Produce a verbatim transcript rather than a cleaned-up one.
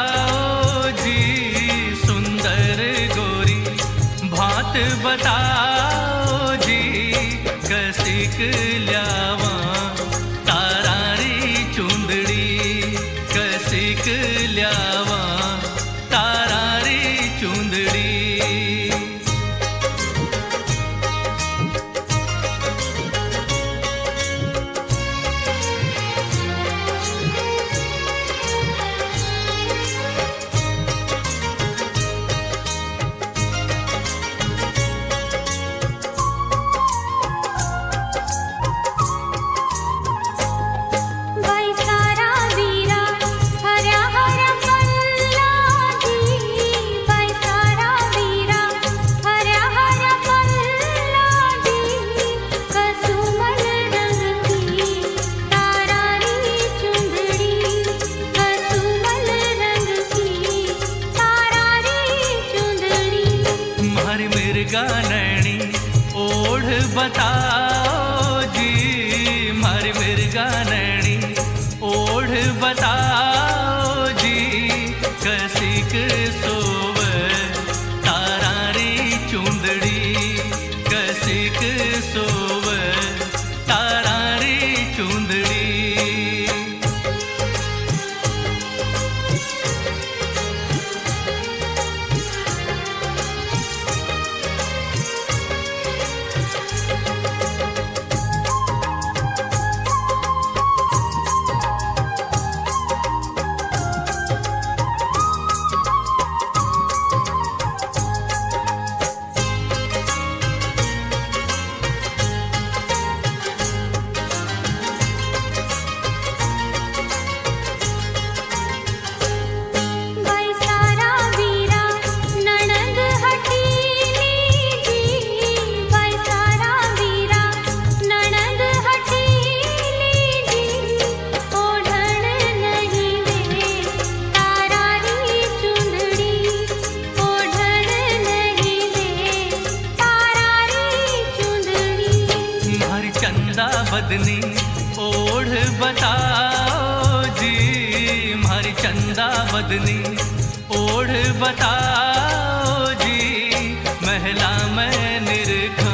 बताओ जी सुंदर गोरी भात बताओ जी कसिक ल्यावा तारारी चुंदड़ी कसिक ल्यावा तारारी चुंदड़ी। मिर्गा नैनी ओढ़ बताओ जी मारी मिर्गा नैनी ओढ़ बताओ जी कसिक सोव तारारी चुंदड़ी कसिक सोव तारारी चुंदड़ी। चंदा बदनी ओढ़ बताओ जी मारी चंदा बदनी ओढ़ बताओ जी महला में निरख